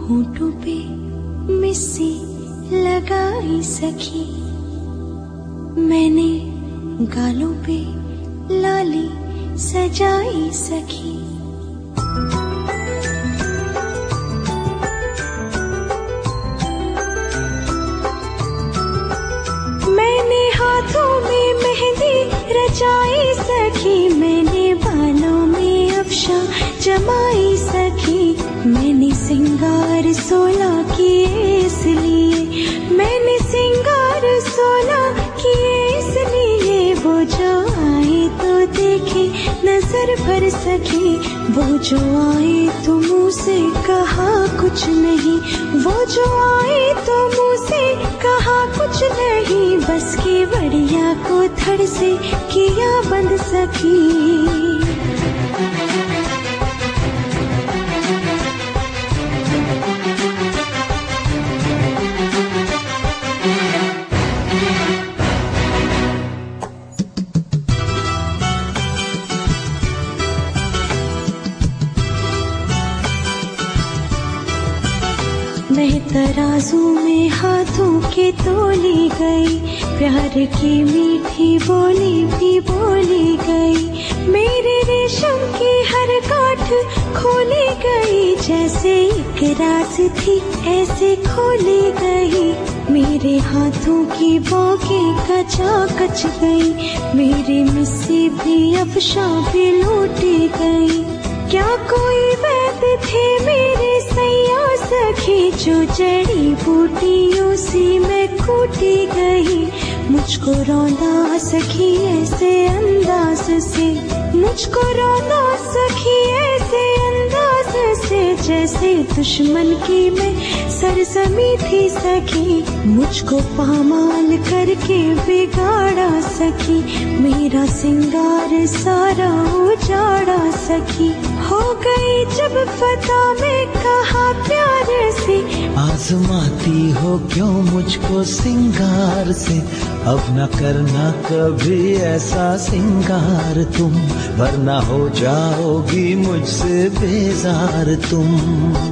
होठों पे मिस्सी लगाई सखी, मैंने गालों पे लाली सजाई सखी। मैंने हाथों में मेहंदी रचाई सखी, मैंने बालों में अफशा जमाई सखी। मैंने सिंगार 16 किए इसलिए, मैंने सिंगार 16 किए इसलिए, वो जो आए तो देखे नजर भर सकी, वो जो आए तो मुँह से कहा कुछ नहीं, वो जो आए तो मुँह से कहा कुछ नहीं, बस की बढ़िया को धड़ से किया बंद सखी। मैं तराजू में हाथों के तोली गई, प्यार की मीठी बोली भी बोली गई। मेरे रेशम की हर गांठ खोली गई, जैसे एक राज थी ऐसे खोली गई। मेरे हाथों की बाँकें कचाकच गई, मेरी मिस्सी भी अफशा भी लूटी गई। क्या कोई वैद्य थे मेरे सैया सखी, जो जड़ी बूटियों सी में कूटी गई। मुझको रौंदा सखी ऐसे अंदाज से, मुझको रौंदा सखी ऐसे अंदाज से, जैसे दुश्मन की मैं सरजमी थी सखी। मुझको पामाल करके बिगाड़ा सखी, मेरा सिंगार सारा उजाड़ा सखी। हो गई जब फता में कहा प्यार से, आजमाती हो क्यों मुझको सिंगार से, अब न करना कभी ऐसा सिंगार तुम, वरना हो जाओगी मुझसे बेजार तुम।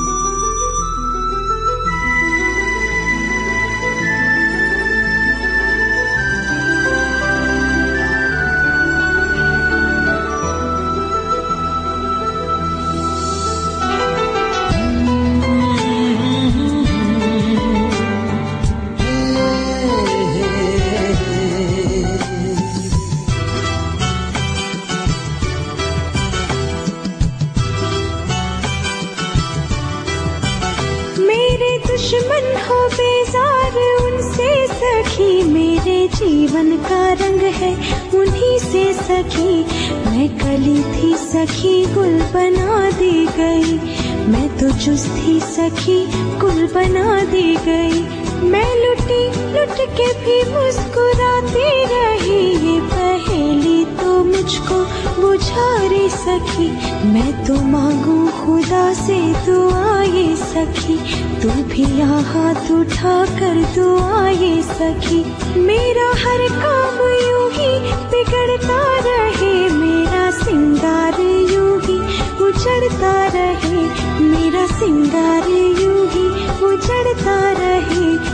दुश्मन हो बेजार उनसे सखी, मेरे जीवन का रंग है उन्हीं से सखी। मैं कली थी सखी गुल बना दी गई, मैं तो चुस थी सखी गुल बना दी गई। मैं लुटी लुट के भी मुस्कुराती रही, ये पहेली तो मुझको बुझा रही सखी। मैं तो मांगू खुदा से दुआ ये सखी, तू भी यहाँ हाथ उठा कर दुआ ये सखी। मेरा हर काम यूं ही बिगड़ता रहे, मेरा सिंगार यूं ही उजड़ता रहे, मेरा सिंगार यूं ही उजड़ता रहे।